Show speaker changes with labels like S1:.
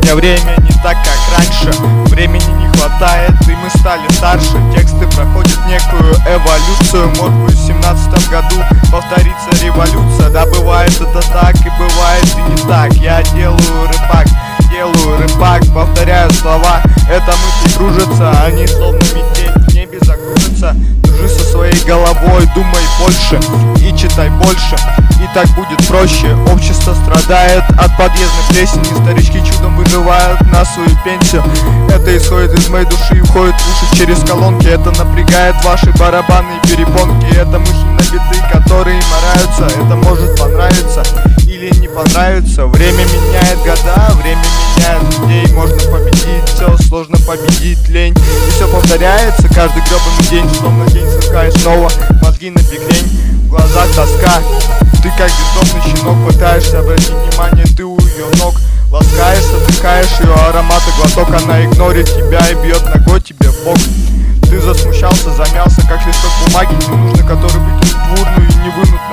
S1: Сегодня время не так, как раньше. Времени не хватает, и мы стали старше. Тексты проходят некую эволюцию. Может быть, в 17 году повторится революция. Да, бывает это так, и бывает и не так. Я делаю рэпак, повторяю слова. Это мысли кружатся, они словно метель в небе закружатся. Дружи со своей головой, думай больше и читай больше, и так будет проще. Общество страдает от подъездной плесени. Старички чудом выживают на свою пенсию. Это исходит из моей души и уходит в уши через колонки. Это напрягает ваши барабанные перепонки. Это мысли на биты, которые мораются. Это может понравиться или не понравится. Время меняет года, время меняет людей. Можно победить все, сложно победить лень. И все повторяется каждый гребаный день, словно день сырка и снова мозги на бекрень. В глазах тоска, ты как бездомный щенок пытаешься обратить внимание, ты у ее ног. Ласкаешься, вдыхаешь ее аромат и глоток. Она игнорит тебя и бьет ногой тебе в бок. Ты засмущался, замялся, как листок бумаги ненужный, который выкинут в урну и не вынут